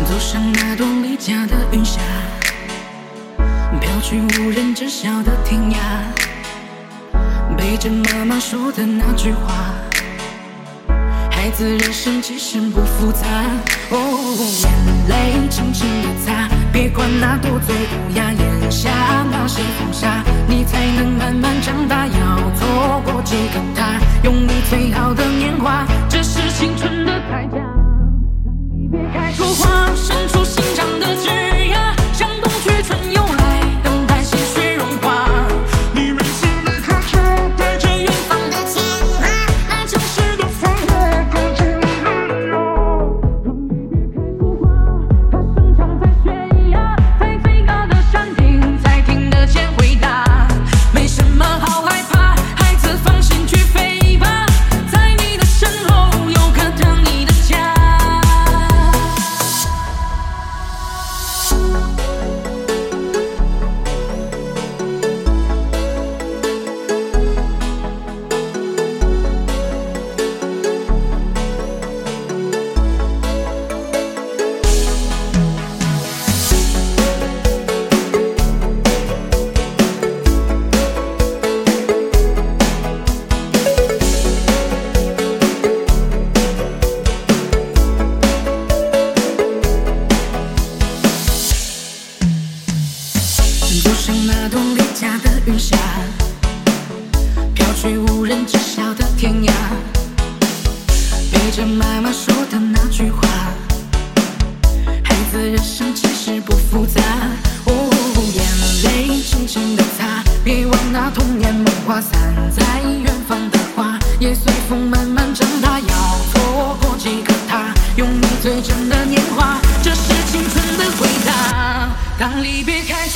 走上那朵离家的云霞，飘去无人知晓的天涯，背着妈妈说的那句话，孩子人生其实不复杂。眼泪轻轻地擦，别管那多嘴无牙，咽下那些风沙，你才能慢慢长大。要错过几个他，用你最好的年华，这是青春的代价。别开出花，伸出心肠的枝桠，向冬去春又来，等待鲜血融化。 你每次离开就带着远方的牵挂，那城市的繁华勾住你的理由。 它生长在悬崖，在最高的山顶，才听得见回答。没什么好害怕，孩子放心去飞吧，在你的身后有个等你的家。走上那朵离家的云霞，飘去无人知晓的天涯，背着妈妈说的那句话，孩子人生其实不复杂。眼泪轻轻地擦，别忘那童年梦话，散在远方的花，也随风慢慢长大。要错过几个他，用你最真的年华，这是青春的回答。当离别开